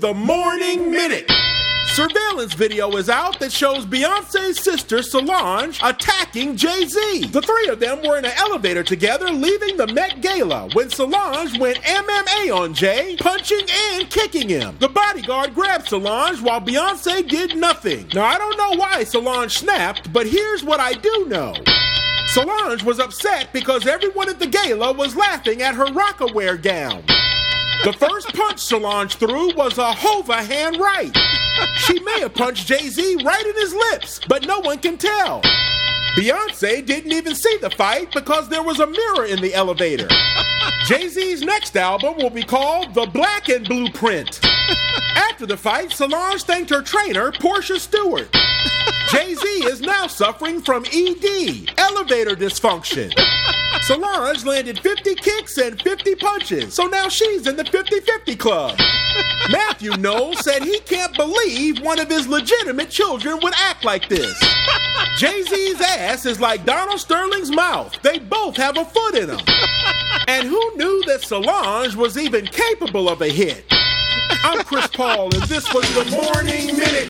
the Morning Minute. Surveillance video is out that shows Beyonce's sister Solange attacking Jay-Z. The three of them were in an elevator together leaving the Met Gala when Solange went MMA on Jay, punching and kicking him. The bodyguard grabbed Solange while Beyonce did nothing. Now, I don't know why Solange snapped, but here's what I do know. Solange was upset because everyone at the gala was laughing at her rock-aware gown. The first punch Solange threw was a Hova hand right. She may have punched Jay-Z right in his lips, but no one can tell. Beyonce didn't even see the fight because there was a mirror in the elevator. Jay-Z's next album will be called The Black and Blueprint. After the fight, Solange thanked her trainer, Portia Stewart. Jay-Z is now suffering from ED, elevator dysfunction. Solange landed 50 kicks and 50 punches, so now she's in the 50-50 club. Matthew Knowles said he can't believe one of his legitimate children would act like this. Jay-Z's ass is like Donald Sterling's mouth. They both have a foot in them. And who knew that Solange was even capable of a hit? I'm Chris Paul, and this was the Morning Minute.